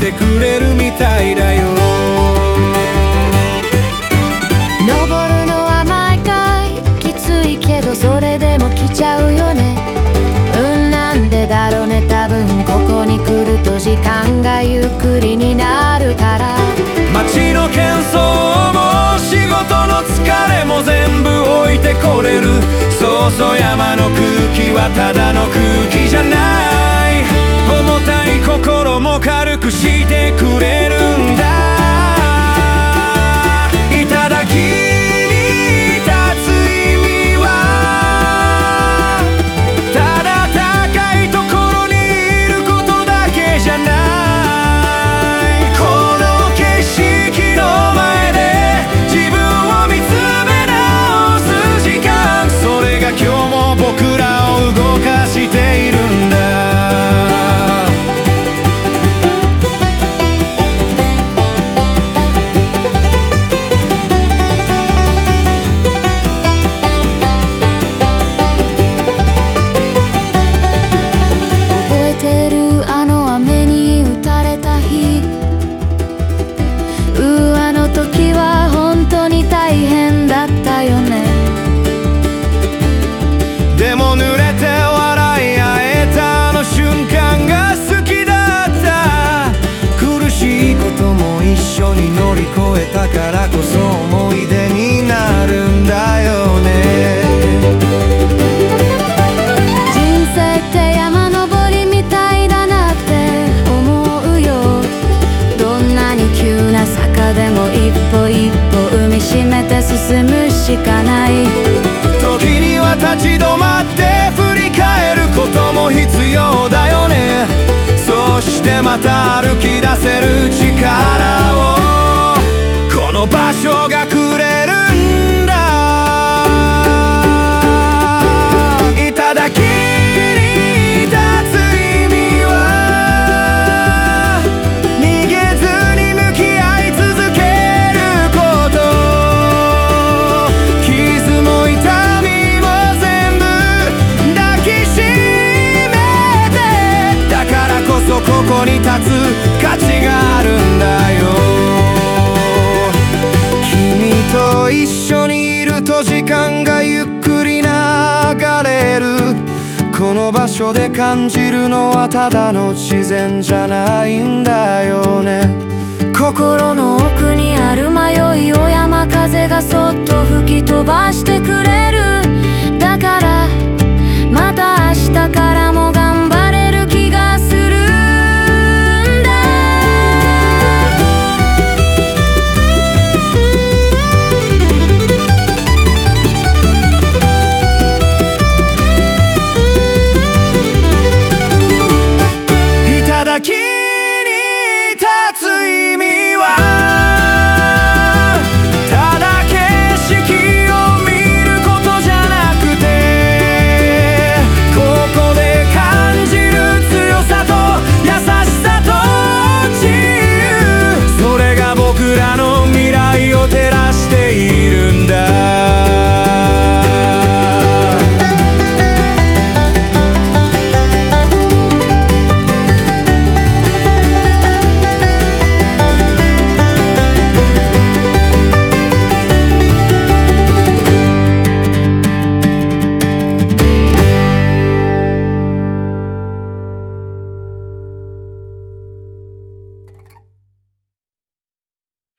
てくれるみたいだよ。 登るのは毎回きついけどそれでも来ちゃうよね。なんでだろうね。多分ここに来ると時間がゆっくりになるから。 街の喧騒も仕事の疲れも全部置いてこれる。そうそう山の空気はただの空気じゃない。重たい心も軽くしてくれるんだ。頂に立つ意味はただ高いところにいることだけじゃない。この景色の前で自分を見つめ直す時間、それが今日も僕らを動かしているんだ。でも濡れて笑い合えたあの瞬間が好きだった。苦しいことも一緒に乗り越えたからこそ思い出になるんだよね。 人生って山登りみたいだなって思うよ。どんなに急な坂でも一歩一歩踏みしめて進むしかない。 時には立ち止まって振り返ることも必要だよね。そしてまた歩き出せる力をこの場所がくれるんだ。頂に立つ意味は逃げずに向き合い続けること。傷も痛みも全部抱きしめて、だからこそここに立つ価値があるんだよ。君と一緒にいると時間がゆっくり流れる。この場所で感じるのはただの自然じゃないんだよね。 心の奥にある迷いを山風がそっと吹き飛ばしてくれ